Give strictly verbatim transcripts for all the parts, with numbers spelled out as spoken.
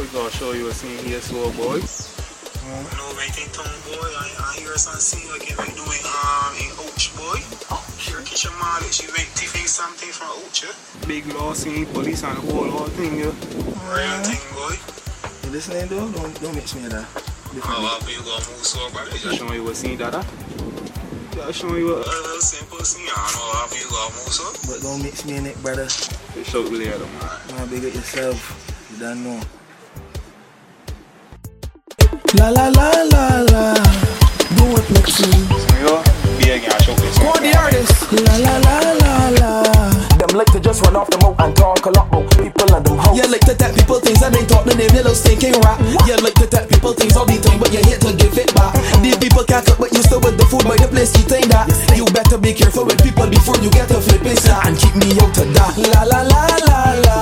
we gonna show you a scene here, so boy. Mm. No, right in town, boy. I, I hear some scene again. We doing um in Ouch, boy. Sure, catch a man. She went tipping something from Ouch, yeah? Big law scene, police and the whole whole thing, yeah. Real thing, boy. You listening, though? Don't don't mix me with that. How are you gonna move so, brother? Just showing you a scene, dada. Just showing you a Uh, simple scene. I don't know how you gonna move so. But don't mix me in it, brother. shout later, man. Man, big it yourself. You don't know. La la la la la. Do it next me. So you be again, I show this. Go on the artist. La la la la la. Them like to just run off the mouth and talk a lot about people and them hoes. You like to tell people things and they talk the name, you little stinking rat. You like to tell people things all the time, but you hate to give it back. These people can't cook, but you still with the food by the place eating that. You better be careful with people before you get a flipping slap and keep me out of that. La la la la la.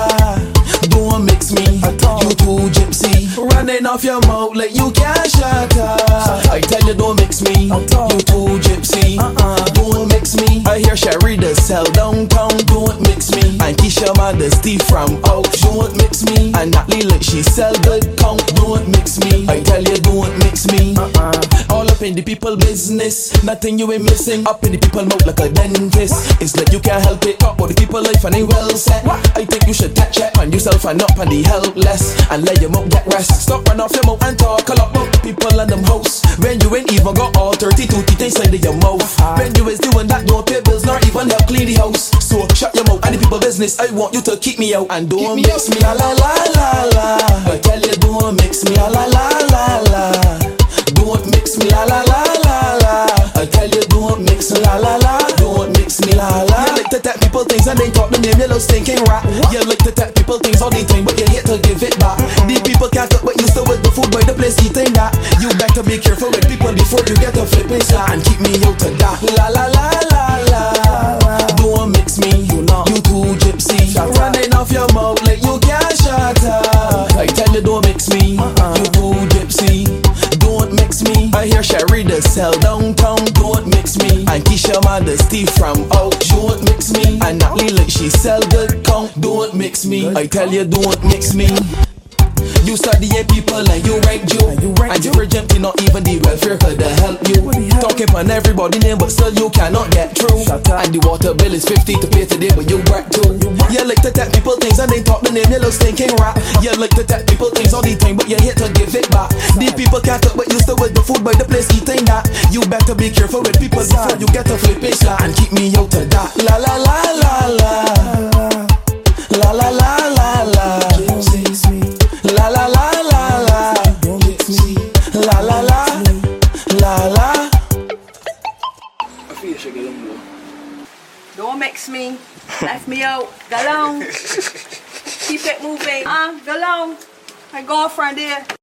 Don't mix me, you too gypsy. Running off your mouth like you can't shut up. I tell you don't mix me, you too gypsy. Don't mix me. I hear Sherry the sell downtown. Don't mix me. And Keisha Modesty from out. Don't mix me. And Natalie like she sell good count. Don't mix me. I tell you don't mix me. All up in the people business. Nothing you ain't missing. Up in the people mouth like a dentist. It's like you can't help it. Talk about the people life and they well set. I think you should take check on yourself and up on the helpless. And let your mouth get rest. Stop run off your mouth and talk a lot about people and them house. When you ain't even got all thirty-two teeth inside of your mouth. When you is doing that, don't pay bills nor even help clean the house. So shut your mouth and the people business. I want you to keep me out and don't mix me. La la la la la. I tell you don't mix me. La la la la la. Don't mix me. La la la la la. I tell you don't mix me. La la la. Don't mix me. La la. You like to tell people things and they talk the name, you little stinking rat. You like to tell people things all the time, but you hate to give it back. These people can't cook, but you still with the food by the place eating that. You better be careful with people before you get a flipping slap and keep me out of that. La la la la la. Don't mix me, you know you too gypsy. Running off your mouth like you can't shut up. I tell you don't mix me, you too gypsy. Don't mix me. I hear Sherry the sell downtown. Don't mix me. And Keisha Modesty from out. Don't mix me. And Natalie like she sell good count. Don't mix me. I tell you don't mix me. You study people and you rank Joe. And you rank and you project not even the welfare could help you. Talking on everybody name but still you cannot get through. And the water bill is fifty to pay today but you work too. You like to tell people things and they talk the name, you little stinking rat. You like to tell people things all the time but you hate to give it back. These people can't cook but you still with the food by the place eating that. You better be careful with people before you get a flipping slap and keep me out of that. La la la la la. La la la la la. La la la la la. Don't mix me. La la la la la. I feel you should get them more. Don't mix me. Left me out. Go long. Keep it moving. Ah, uh, go long. My girlfriend there.